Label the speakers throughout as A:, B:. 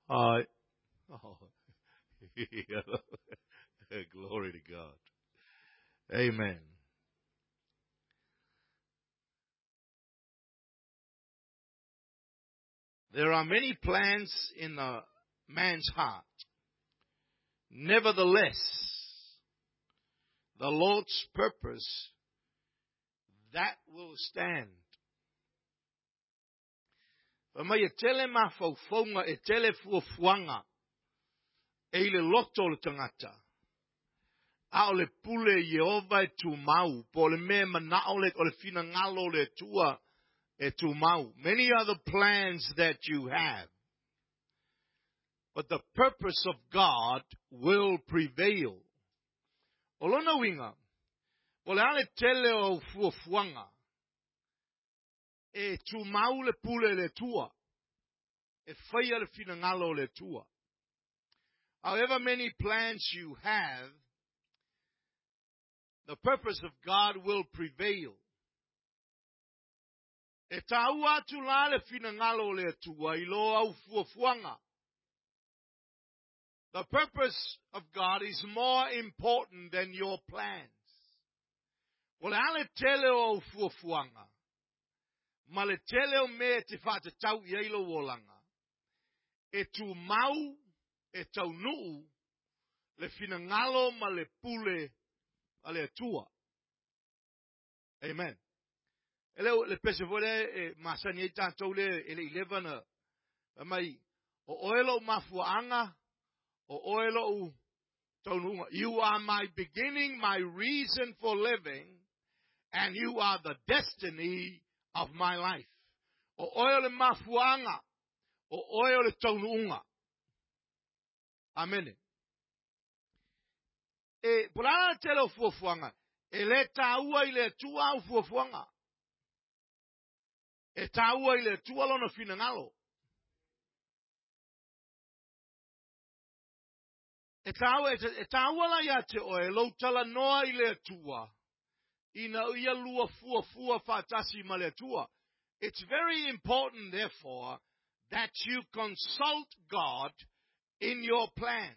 A: Oh, glory to God. Amen. There are many plans in a man's heart. Nevertheless, the Lord's purpose, that will stand. Mai e tele mawhauwhaunga e tele fuafuanga e le loto le tangata. A o le pule Yehova e tu mau, po le me manao le o le fina ngalo le tua e tu mau. Many other plans that you have. But the purpose of God will prevail. O lona winga, o le ale tele o fuafuanga. E tu mau le pule le tua. E whaia le fina ngalo le tua. However many plans you have, the purpose of God will prevail. E tau atu la le fina ngalo le tua I lo au fuafuanga. The purpose of God is more important than your plans. O le ale tele o fuafuanga. Ma le tele o me te whata tau I eilo wolanga. E tu mau, e tau nuu, le fina ngalo ma le pule a le tua. Amen. Ele le pese vole e masani e tātou le ele 11 a mai o oelo mafuanga o oelo u taununga. You are my beginning, my reason for living, and you are the destiny of my life. O oelo mafuanga o oelo taununga. Amen. E pulana telo fuafuanga. E le taua I le tua au fuafuanga. E taua I le tua lona fina ngalo. E taua la ia te oe, lau tala noa I le tua. Ina ia lua fua fatasi ma le tua. It's very important, therefore, that you consult God in your plans.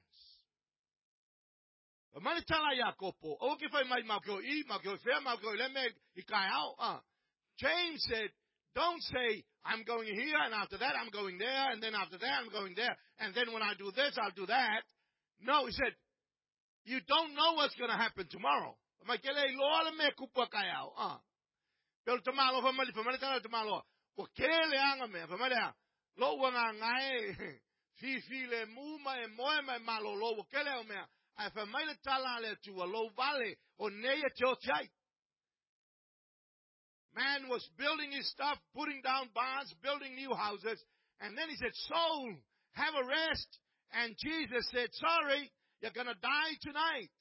A: Mani tala ia kopo. O ke fai mai makeo I, makeo fea, makeo leme I kai au. James said, don't say, I'm going here, and after that I'm going there, and then after that I'm going there, and then when I do this, I'll do that. No, he said, you don't know what's going to happen tomorrow. Pero tomalo, famali tala tomalo. O kele anga me, famali lo wanga ngai, fi le muma e moe malo lo, o kele o mea, ai famali tala le tua, lo vale, o neia te o tiai. Man was building his stuff, putting down barns, building new houses. And then he said, soul, have a rest. And Jesus said, sorry, you're going to die tonight.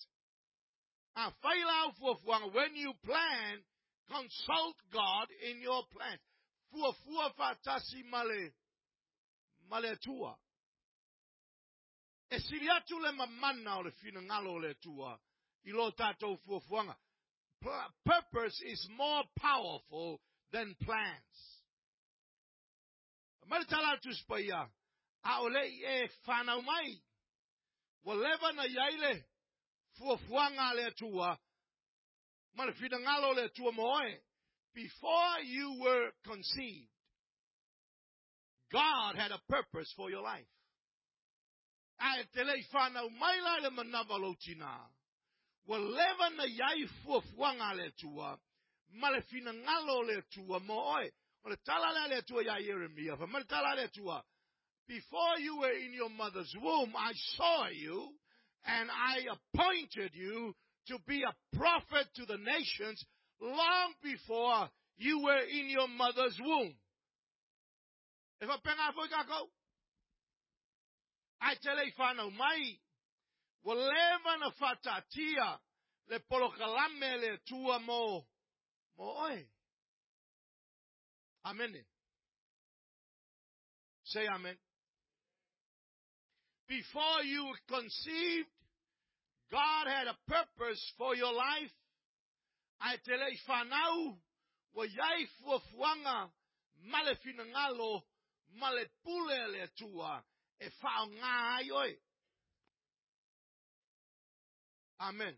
A: When you plan, consult God in your plans. Fua fatasi male tua. E siriatu le mamana o le fina ngalo le tua. Ilo tatou fuafuanga. Purpose is more powerful than plans. Maritala tu spaya. Aole e whanau mai. Waleva na yaile. Fuafuanga le tua. Malafina ngalo le tua moe. Before you were conceived, God had a purpose for your life. Ai tele whanau mai la le manavalo tina. Waleva na yai fuafuanga le tua, malefina ngalo le tua moe. Ole tala le tua ya Jeremiah, fa tala le tua. Before you were in your mother's womb, I saw you, and I appointed you to be a prophet to the nations long before you were in your mother's womb. If I penga go, I tell you, whanau mai. Waleva na fatatia le polokalame le tua mo oe. Amen. Say amen. Before you were conceived, God had a purpose for your life. I tell you, whanau wa yai fuafuanga male finangalo male pule le tua. e whao ngā ai oi. Amen.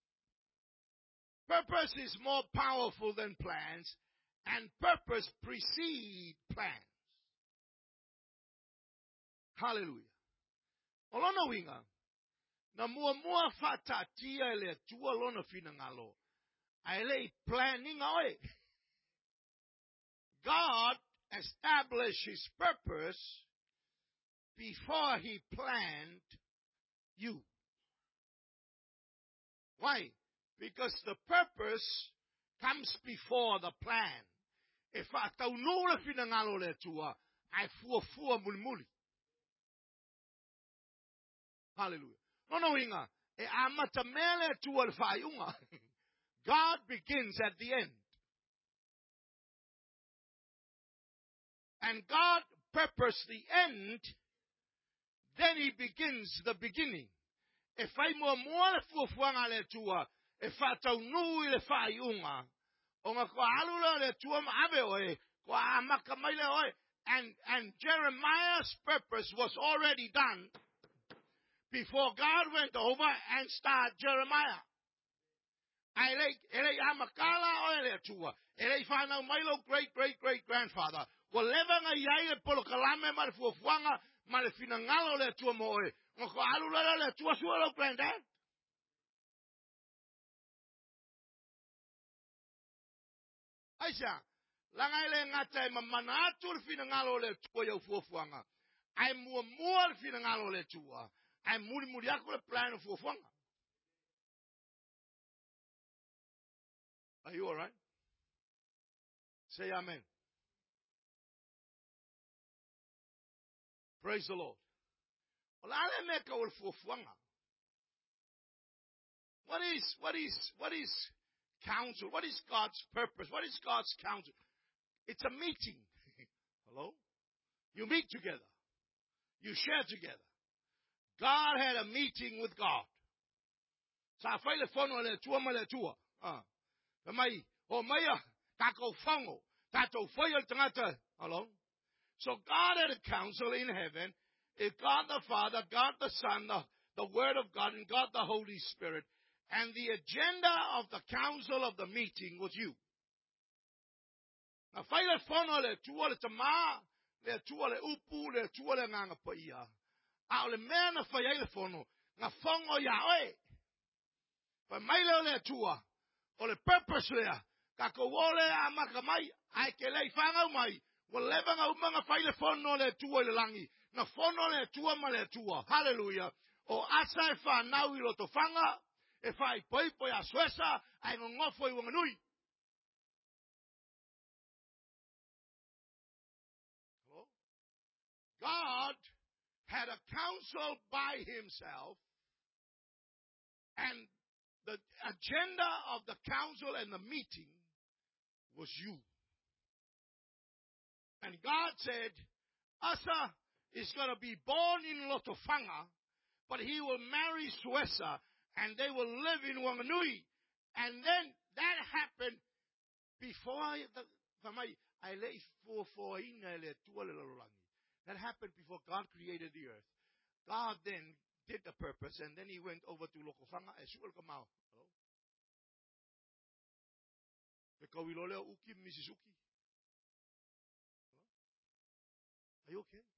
A: Purpose is more powerful than plans, and purpose precedes plans. Hallelujah. Olona winga. Na mua whatatia le tua lona finangalo. Ai planning oi. God established his purpose before he planned you. Why? Because the purpose comes before the plan. If I tau no le finangalo le tua, ai fua muli. Hallelujah. No inga. E amata mele tua le whaiunga. God begins at the end. And God purposed the end, then he begins the beginning. If I mo le fuanga le tua, if I tau nui le whaiunga, o ngā kua alula le tua maabe oe, kua amaka maile oe, and Jeremiah's purpose was already done before God went over and started Jeremiah. Ele amakala oe le tua, ele whanau mailo great grandfather, wa levanga iai le polo kalame ma le fuanga, ma le finangalo le tua moe, ngā kua alula le tua sualo granddad. Aisha, langai le ngata e mamana atu le finangalo le tua iau fuanga. Ai mua le finangalo le tua. Ai muri ako le plan of fuanga. Are you all right? Say amen. Praise the Lord. Well, ale meka ul fuanga. What is counsel? What is God's purpose? What is God's counsel? It's a meeting. Hello? You meet together. You share together. God had a meeting with God. Sa faile fono le tua ma le tua. Mai o maya kako fango. Tato faile tangata. Hello? So God had a council in heaven. It's God the Father, God the Son, the Word of God, and God the Holy Spirit. And the agenda of the council of the meeting was you. Na faile fono le tua le tama, le tua le upu, le tua le nganga paia. A le mea na faile fono, na fongo ya oe. Pa maile le tua, o le purpose lea, kako wole a makamai, ai ke lei whangau mai, wa levanga umanga faile fono le tua le langi, na fono le tua ma le tua. Hallelujah. O asa e whanau I loto whanga, e whai poipo ya swesa, ai ngofo I wanganui. Hello? God had a council by himself, and the agenda of the council and the meeting was you. And God said, Asa is going to be born in Lotofanga, but he will marry Suesa, and they will live in Wanganui. And then that happened before that happened before God created the earth. God then did the purpose, and then he went over to Lokofanga and Suelkamau. Are you okay?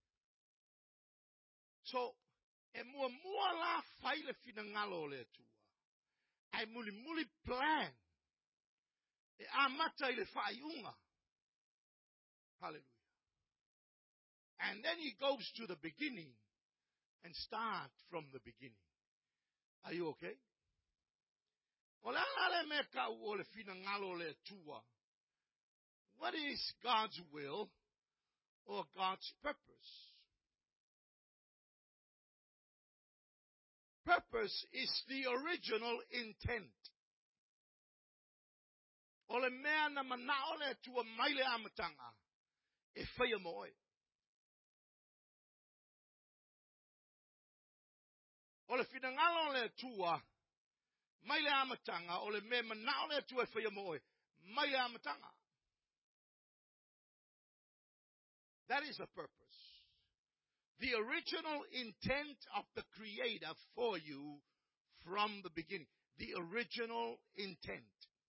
A: So, e mua la faile finangalo le tua. Ai muli plan. E amata I le whaiunga. Hallelujah. And then he goes to the beginning and start from the beginning. Are you okay? What is God's will or God's purpose? Purpose is the original intent. Ole mea na manaole tua maile amatanga. E whaia moe. Ole finangalo le tua maile amatanga. Ole mea manaole tua e whaia moe. Maile amatanga. That is a purpose. The original intent of the Creator for you from the beginning. The original intent.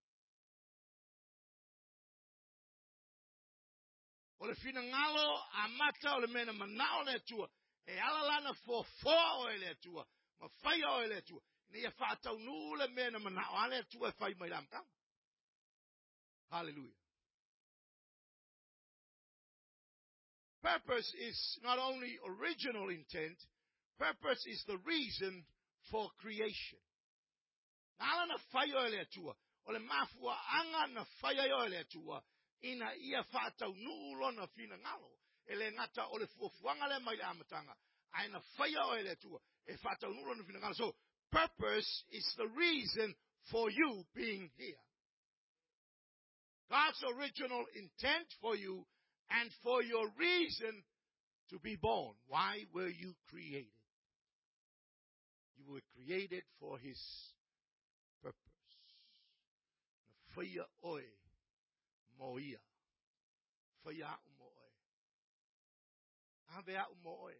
A: O le finangalo amata o le mena manao le tua. E alalana fo o le tua. Ma fai o le tua. Ni e whātau nu le mena manao ale tua e whai mai lamtang. Hallelujah. Purpose is not only original intent, purpose is the reason for creation. Nala na whaia ele atua, o le mafua anga na whaia ele atua, ina ia whātau nuulo na whina ngalo, ele ngata o le fuafuanga le mai le amatanga, ai na whaia ele atua, e whātau nuulo na whina ngalo. So, purpose is the reason for you being here. God's original intent for you and for your reason to be born. Why were you created? You were created for His purpose. Faya oe moia. Faya umoe. Ave umoe.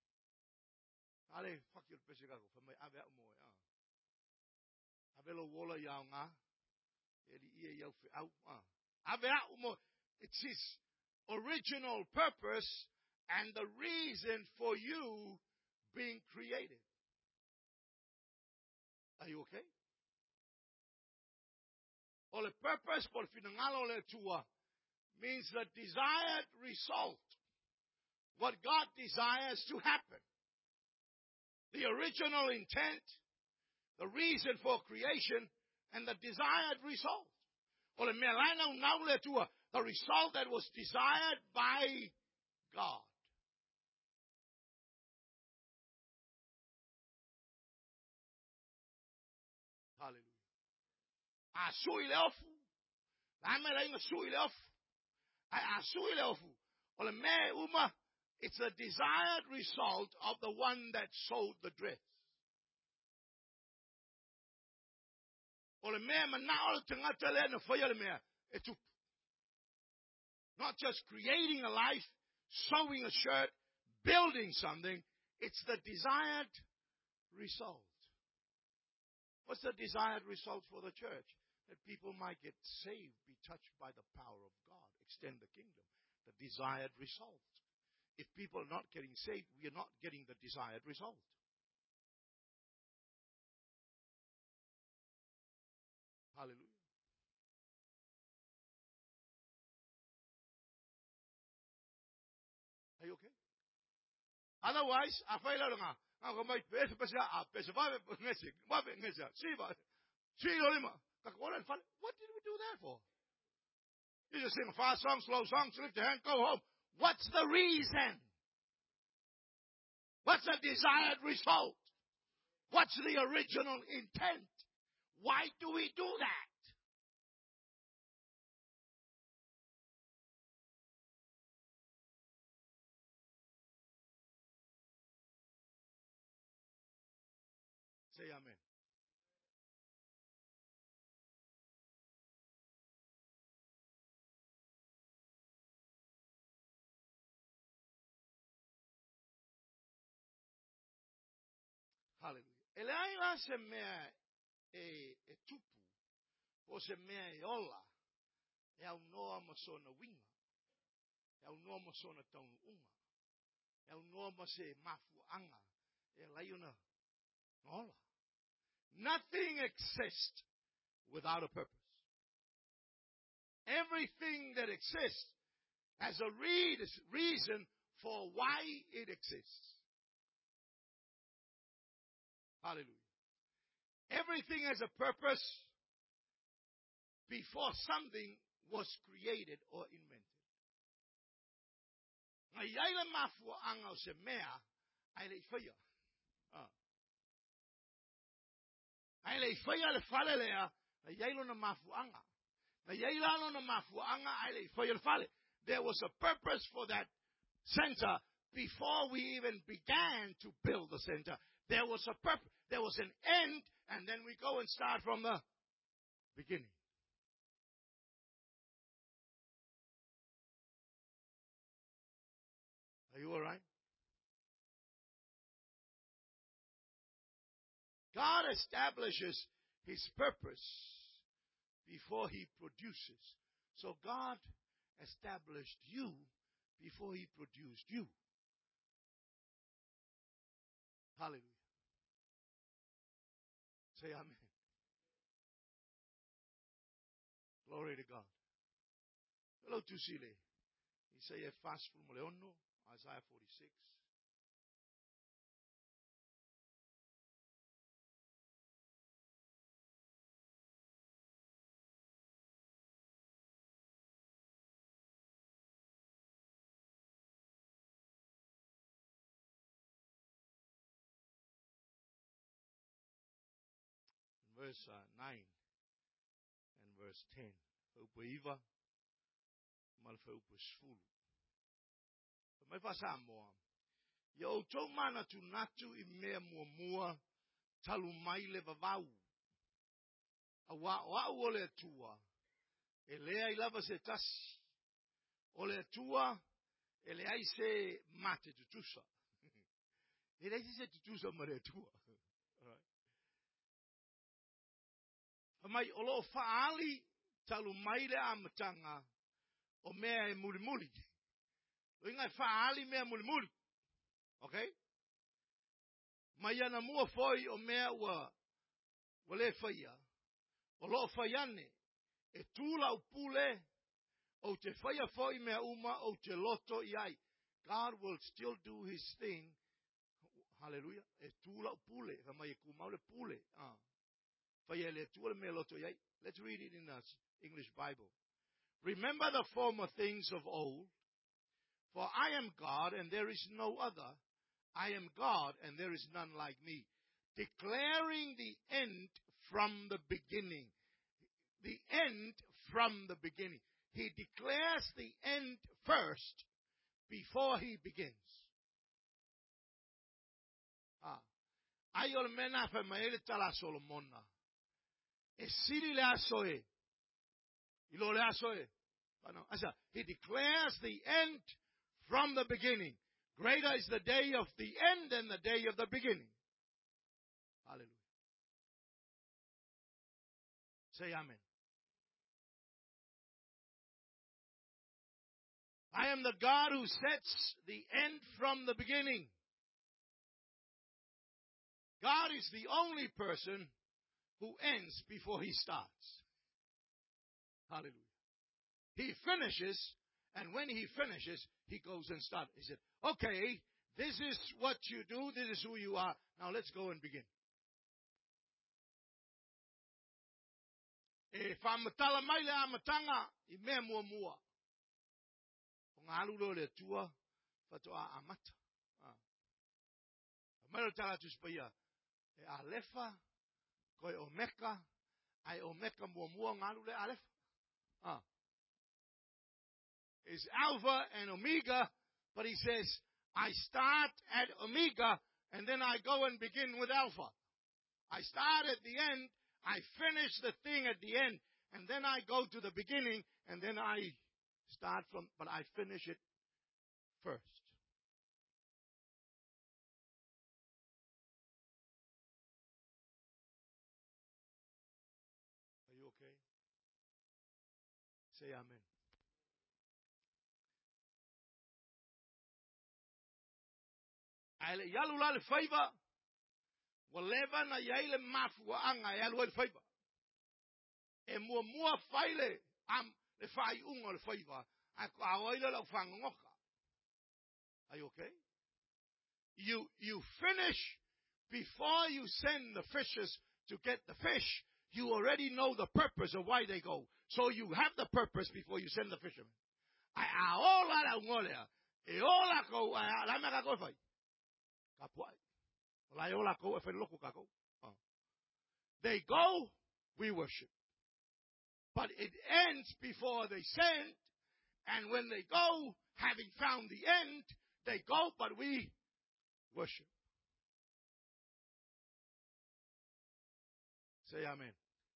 A: Ale fuck your pesikago. Famay ave umoe. Ave lo wola yao nga. Eri ia yao fe au. Ave umoe. It's His original purpose and the reason for you being created. Are you okay? Or the purpose for finangalo le tua means the desired result. What God desires to happen. The original intent, the reason for creation, and the desired result. Or the melana now le tua, the result that was desired by God. Hallelujah. Asui leofu. Lame la inga sui leofu. Asui leofu. Ole me uma. It's a desired result of the one that sowed the dress. Ole me manao tangata le na faya le me. Etu. Not just creating a life, sewing a shirt, building something. It's the desired result. What's the desired result for the church? That people might get saved, be touched by the power of God, extend the kingdom. The desired result. If people are not getting saved, we are not getting the desired result. Hallelujah. Are you okay? Otherwise, I fail nga. Ako may pesa pa siya, pesa ba ngesi, ba ngesi, siba, lima. What did we do that for? You just sing a fast song, slow song, lift your hand, go home. What's the reason? What's the desired result? What's the original intent? Why do we do that? Say amen. Hallelujah. Elai se mea e tupu, o se mea e ola, e au noa masona winga, e au noa masona taunu unga, e au noa mase mafu anga, e laiuna nola. Nothing exists without a purpose. Everything that exists has a reason for why it exists. Hallelujah. Everything has a purpose before something was created or invented. Ngayaila mafu anga se mea ai le faya. Ai le faya le fale lea, ngayailo na mafu anga. Ngayailo na mafu anga ai le faya le fale. There was a purpose for that center before we even began to build the center. There was a purpose, there was an end, and then we go and start from the beginning. Are you all right? God establishes His purpose before He produces. So God established you before He produced you. Hallelujah. Say amen. Glory to God. Hello, Tusile. He say a fast from Leono, Isaiah 46. Verse 9 and verse 10. Upoiva, malfeupusfulu. May pasamo. Yo tomana tu natu imea mua talumaile vavau. Awa ole tua. Elea ilava se tasi. Ole tua. Elea se mate tutusa. Elea se tutusa mare tua. Mai olo faali talumaile amatanga o mea mulimuli. Inga faali mea mulimuli. Okay? Mai ana mua foi o mea wa le faia. O lo faiane e tula o pule o te faia foi mea uma o te loto iai. God will still do His thing. Hallelujah. E tula o pule. Mai e kumau le pule. Let's read it in the English Bible. Remember the former things of old, for I am God and there is no other. I am God and there is none like me. Declaring the end from the beginning. The end from the beginning. He declares the end first before He begins. Ayol mena fe maele tala Solomona. Esiri le asoe. Ilo le asoe. He declares the end from the beginning. Greater is the day of the end than the day of the beginning. Hallelujah. Say amen. I am the God who sets the end from the beginning. God is the only person who ends before He starts. Hallelujah. He finishes, and when He finishes, He goes and starts. He said, okay, this is what you do, this is who you are. Now let's go and begin. If I'm tala maile amatanga, I mea mua mua. Ngalu le tua, fatoa amata. Mero tala tuspaya. E alefa, koi omeka, ai omeka mua mua ngalu le alefa. It's Alpha and Omega, but He says, I start at Omega, and then I go and begin with Alpha. I start at the end, I finish the thing at the end, and then I go to the beginning, and then I start from, but I finish it first. Are you okay? Say amen. Yalula le favor. Waleva na yaile mafu anga yalu le favor. E mua faile am le fai ungo le favor. A oile la fangoka. Are you okay? You finish before you send the fishes to get the fish. You already know the purpose of why they go. So you have the purpose before you send the fishermen. They go, we worship. But it ends before they send. And when they go, having found the end, they go, but we worship. Say amen.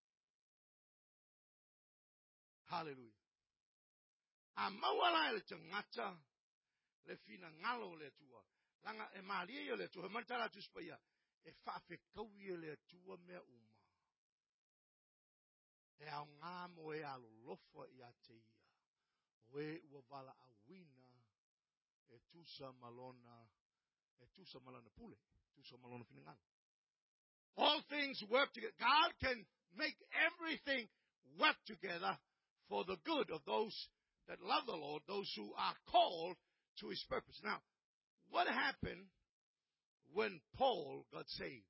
A: Hallelujah. Amawala le tangata le fina ngalo le tua. Langa e maria le tua. Mantala tu spaya. e whawhekauia le atua mea uma. E au ngā mo e alolofa I a te ia. O e ua wala a wina e tusa malona pule, tusa malona finangalo. All things work together. God can make everything work together for the good of those that love the Lord, those who are called to His purpose. Now, what happened when Paul got saved?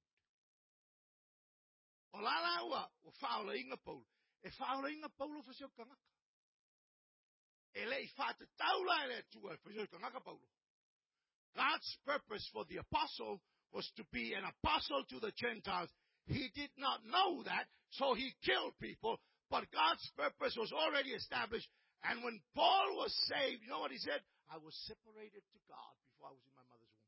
A: O lala ua, o whaola inga Paulo. E whaola inga Paulo whaseo kangaka. E lei whata taula e le tua whaseo kangaka Paulo. God's purpose for the apostle was to be an apostle to the Gentiles. He did not know that, so he killed people, but God's purpose was already established. And when Paul was saved, you know what he said? I was separated to God before I was in my mother's womb.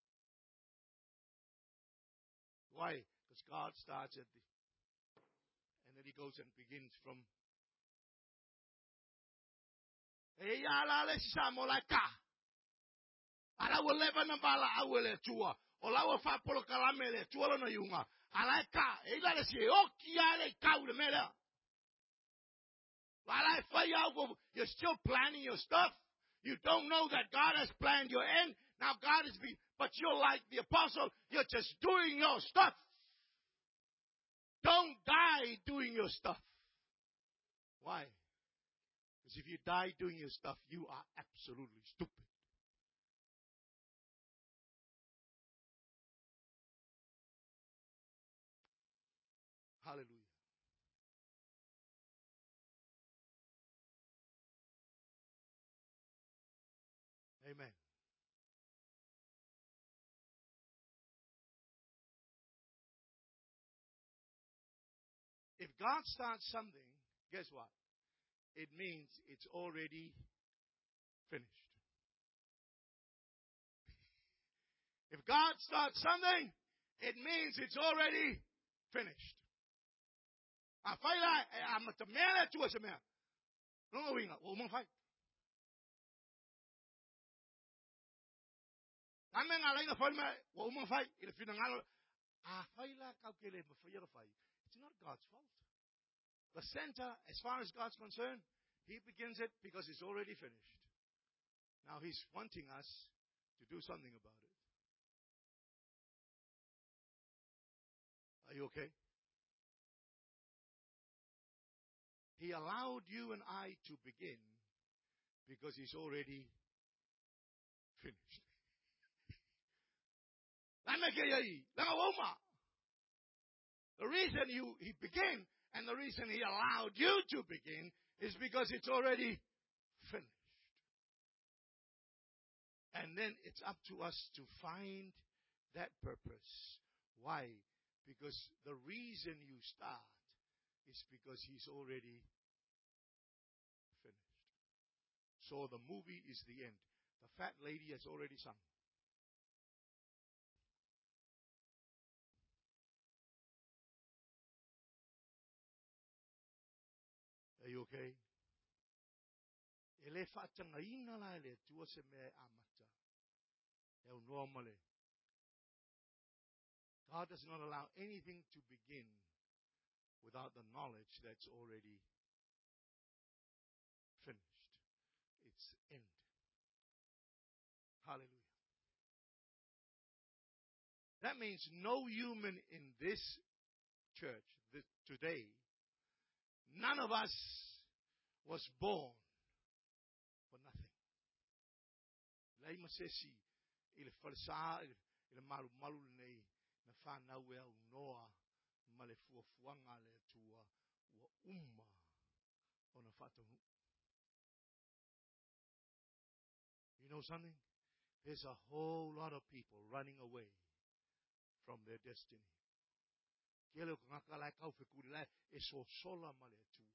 A: Why? Because God starts at the, and then he goes and begins from. Ala wa leva na bala awele tua. Ola wa fa polo kalamele tua na yunga. Ala ka, ila le si oki ale ka ule mela. Ala fa ya, you're still planning your stuff. You don't know that God has planned your end. Now God is but you're like the apostle, you're just doing your stuff. Don't die doing your stuff. Why? Because if you die doing your stuff, you are absolutely stupid. Hallelujah. Amen. If God starts something, guess what? It means it's already finished. If God starts something, it means it's already finished. I'm a man to us a man. No, we won't fight. I'm a forma, woman fight. If you don't know, it's not God's fault. The center, as far as God's concerned, He begins it because it's already finished. Now He's wanting us to do something about it. Are you okay? He allowed you and I to begin because He's already finished. The reason He began and the reason He allowed you to begin is because it's already finished. And then it's up to us to find that purpose. Why? Because the reason you start is because He's already finished. So the movie is the end. The fat lady has already sung. Are you okay? God does not allow anything to begin without the knowledge that's already finished. It's end. Hallelujah. That means no human in this church today, none of us was born for nothing. Ele falsa, ele malu nei na whanau e au noa ma le fuafuanga le tua ua umma o na whatahu. You know something? There's a whole lot of people running away from their destiny. Kele ko ngaka lai kau whekuri lai e so sola ma le tua.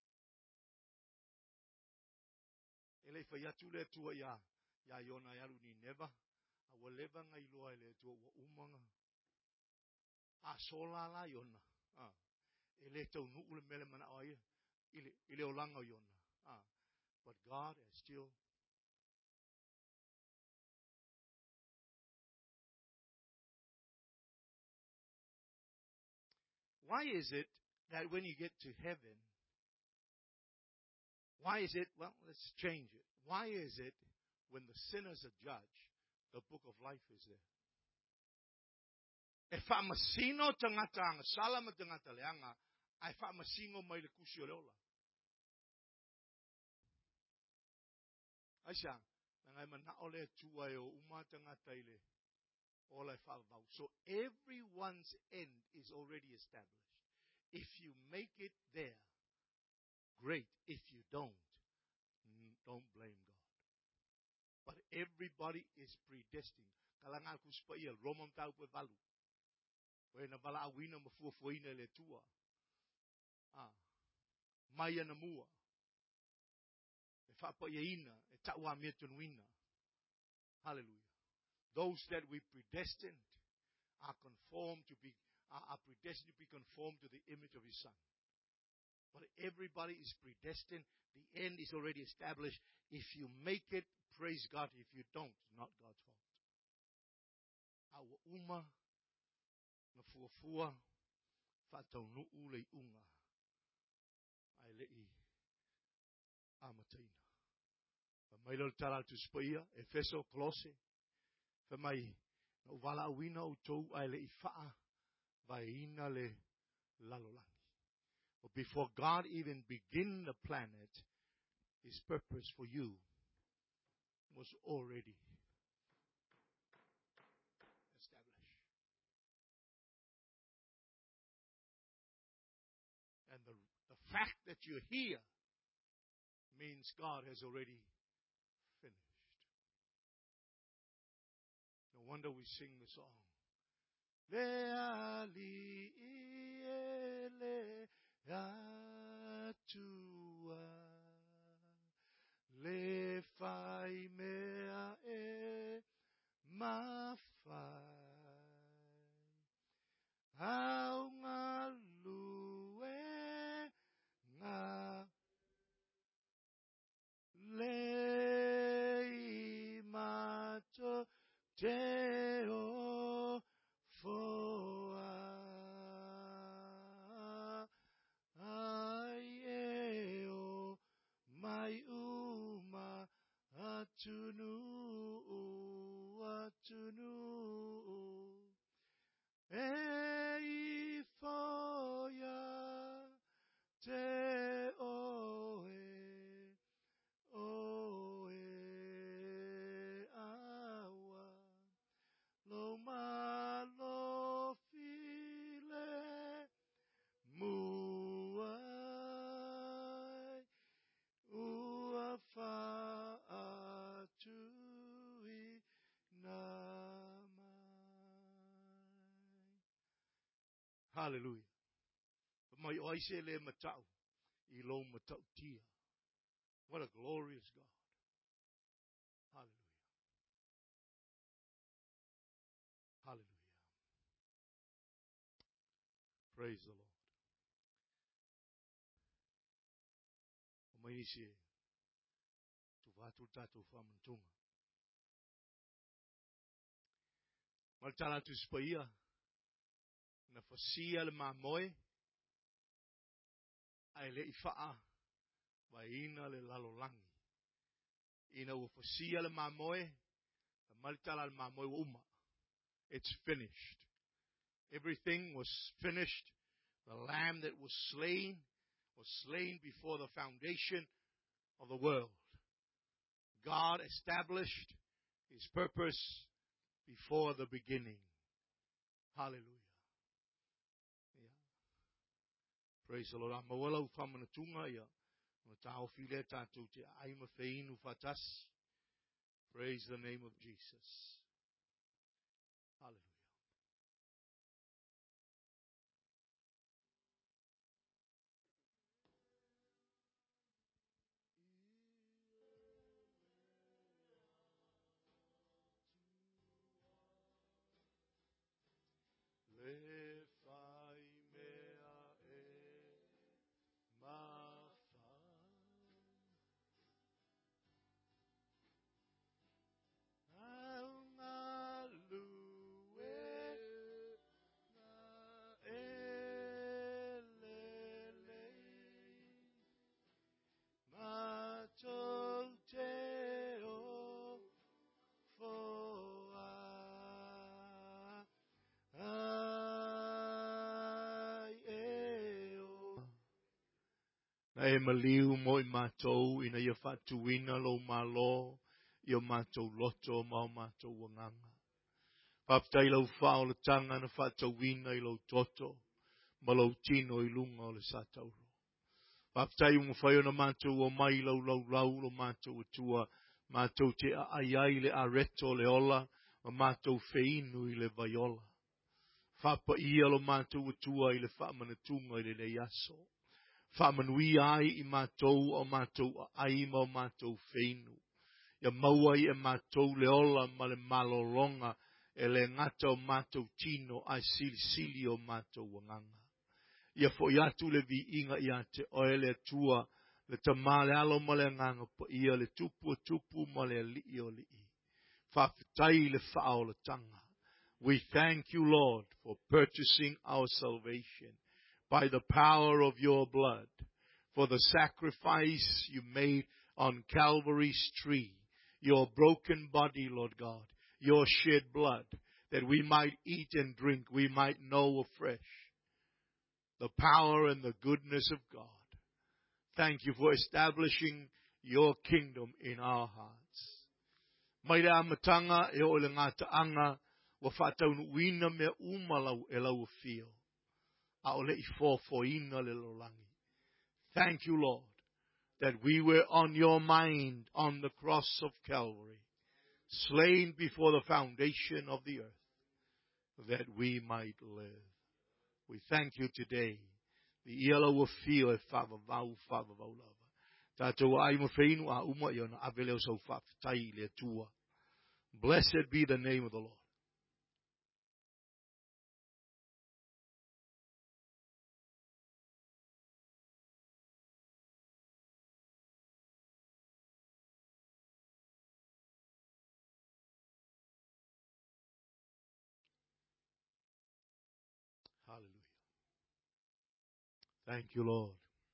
A: Ele whaiatu le tua ia iona ialu ni neva. Awa leva ngai loa le tua ua umanga. A sola la iona. Ele tau nuu le mele mana oia. Ile o langa iona. But God has still Why is it that when you get to heaven, why is it, well, let's change it. Why is it when the sinners are judged, the book of life is there? E whaamasino tangata anga, salama tangata leanga, ai whaamasingo mai le kusi o leola. Aisa, ngai mana ole tua e o uma tangata ile, all I whaavau. So everyone's end is already established. If you make it there, great. If you don't blame God. But everybody is predestined. Kalanga ku spaia Roman tau pe valu. When a vala awina mafuafuina le tua. Maya na mua. E whapa iaina, e taua metunuina. Hallelujah. Those that we predestined are predestined to be conformed to the image of His Son. But everybody is predestined. The end is already established. If you make it, praise God. If you don't, it's not God's fault. Awa uma na fuafua whataunuu lei unga ai lei amataina. Whamailol tala tu spaia, Efeso, Kolose. Whamai na uwala awina o tou ai lei faa vaina le lalolangi. But before God even began the planet, His purpose for you was already established. And the fact that you're here means God has already finished. No wonder we sing the song. Leali ele atua le fai mea e mawhai au ngā lue ngā lei mato te o foa ai e o mai uma atunu e foia te oe awa lo malo file muai ua fa atui namai. Hallelujah. Mai oise le matau I lo matau tia. What a glorious God. Hallelujah. Hallelujah. Praise the Lord. Mai isi tu vatu tatu whamantunga. Maltala tu spaia na fasia le mamoe ai le ifaa vaina le lalolangi. Ina u fasia le mamoe maltala le mamoe uma. It's finished. Everything was finished. The lamb that was slain before the foundation of the world. God established His purpose before the beginning. Hallelujah. Yeah. Praise the Lord. Amawala ufamanatunga ya. Matao file tatu te aima fein ufatas. Praise the name of Jesus. Hallelujah. e maliu mo I mātou ina ia whatuina lo malo I o mātou loto mau mātou wanganga. Whaptai lau whao le tanga na whatauina I lau toto, ma lau tino I lunga o le satauro. Whaptai umawhai o na mātou o mai lau lo mātou atua, mātou te ai le areto le ola, ma mātou feinu I le vaiola. Whapa ia lo mātou atua I le whamanatunga I le leiaso. Whamanui ai I mātou o mātou ai ma o mātou feinu. Ia mauai e mātou le ola ma le malolonga e le ngata o mātou tino ai sili o mātou wanganga. Ia fo iatu le vi inga ia te oe le tua le tamale alo ma le nganga pa ia le tupu ma le li o li. Whawhitai le whao le tanga. We thank you, Lord, for purchasing our salvation by the power of your blood, for the sacrifice you made on Calvary's tree, your broken body, Lord God, your shed blood, that we might eat and drink, we might know afresh the power and the goodness of God. Thank you for establishing your kingdom in our hearts. Maira amatanga e o le ngata anga wa whataunu wina me umalau e lau fio. A o le I fōfoina le lolangi. Thank you, Lord, that we were on your mind on the cross of Calvary, slain before the foundation of the earth, that we might live. We thank you today. The iala wa fio e whavavau lava. Tātou ai mawheinu a uma I ona aveleo sau whawhitai le tua. Blessed be the name of the Lord. Hallelujah. Thank you, Lord.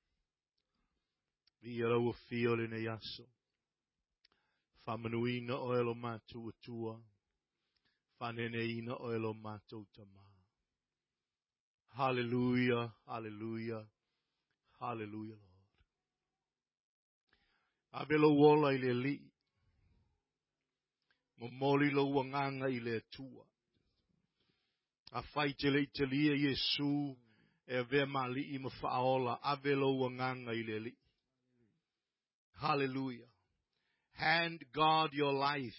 A: Ia ua fio le nei aso. Whamanuina o elo mātou atua. Whaneneina o elo mātou tama. Hallelujah, hallelujah, hallelujah, Lord. Abelo wola I le li. Momoli lo wanganga I le tua. A whai te le italia Yesu e vea mali I mawhaola. Abelo wanganga I le li. Hallelujah. Hand God your life.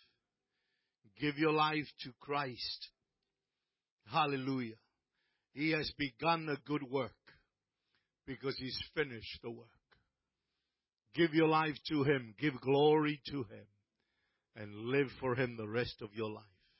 A: Give your life to Christ. Hallelujah. He has begun a good work because He's finished the work. Give your life to Him. Give glory to Him. And live for Him the rest of your life.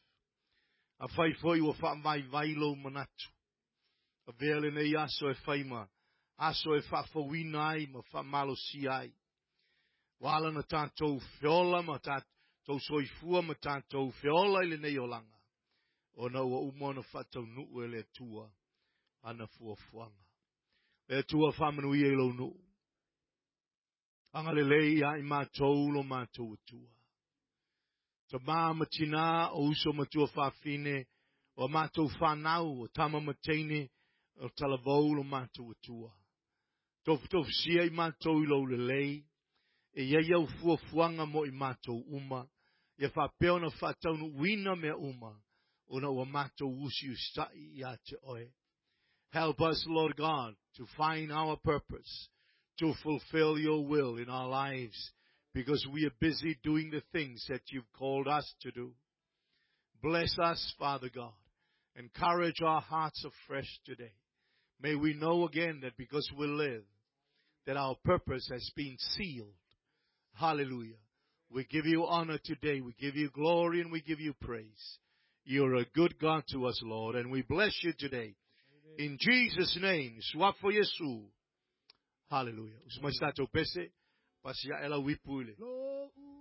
A: A whai foi wa wha mai vailo manatu. A vele nei aso e whaima. Aso e whawhawina ai ma wha malo si ai. Wala na tātou whiola ma tātou soifua ma tātou whiola I le nei o langa. O na ua umona whatau nuu e le tua ana fuafuanga. Le tua whamanu I e lo nuu. Anga le lei ai mātou lo mātou atua. Ta māma tina o uso matua whawhine o mātou whanau o tama mateine o talavou lo mātou atua. Tofu sia I mātou I lo le lei. E iau fuafuanga mo I mātou uma. Ia whapeo na whataunu wina mea uma. Ona ua mātou usi ustai I a te oe. Help us, Lord God, to find our purpose, to fulfill your will in our lives, because we are busy doing the things that you've called us to do. Bless us, Father God. Encourage our hearts afresh today. May we know again that because we live, that our purpose has been sealed. Hallelujah. We give you honor today. We give you glory and we give you praise. You're a good God to us, Lord, and we bless you today. Amen. In Jesus' name, swap for Yesu. Hallelujah. Usma stato pese, pasia ela wipule.